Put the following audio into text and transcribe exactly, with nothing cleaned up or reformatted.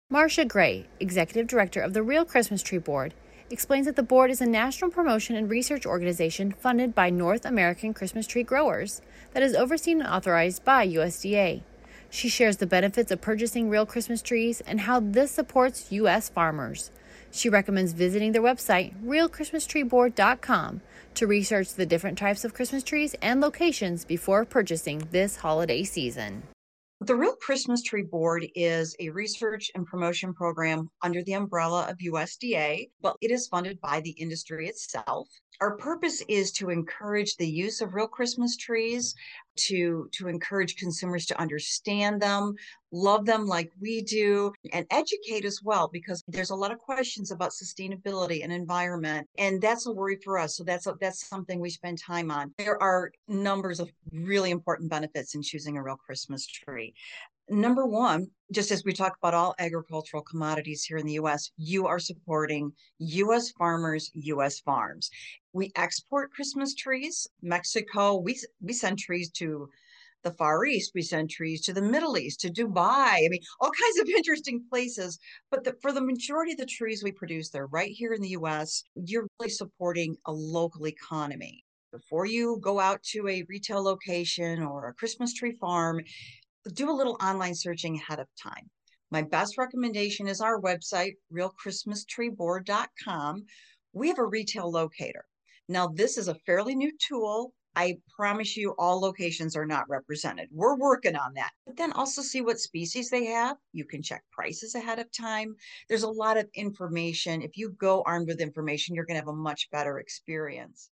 Marcia Gray, Executive Director of the Real Christmas Tree Board, explains that the board is a national promotion and research organization funded by North American Christmas tree growers that is overseen and authorized by U S D A. She shares the benefits of purchasing real Christmas trees and how this supports U S farmers. She recommends visiting their website, real christmas tree board dot com, to research the different types of Christmas trees and locations before purchasing this holiday season. The Real Christmas Tree Board is a research and promotion program under the umbrella of U S D A, but it is funded by the industry itself. Our purpose is to encourage the use of real Christmas trees, to, to encourage consumers to understand them, love them like we do, and educate as well, because there's a lot of questions about sustainability and environment, and that's a worry for us. So that's a, that's something we spend time on. There are numbers of really important benefits in choosing a real Christmas tree. Number one, just as we talk about all agricultural commodities here in the U S, you are supporting U S farmers, U S farms. We export Christmas trees. Mexico, we we send trees to the Far East, we send trees to the Middle East, to Dubai. I mean, all kinds of interesting places. But the, for the majority of the trees we produce, they're right here in the U S. You're really supporting a local economy. Before you go out to a retail location or a Christmas tree farm, do a little online searching ahead of time. My best recommendation is our website, real christmas tree board dot com. We have a retail locator. Now, this is a fairly new tool. I promise you all locations are not represented. We're working on that. But then also see what species they have. You can check prices ahead of time. There's a lot of information. If you go armed with information, you're going to have a much better experience.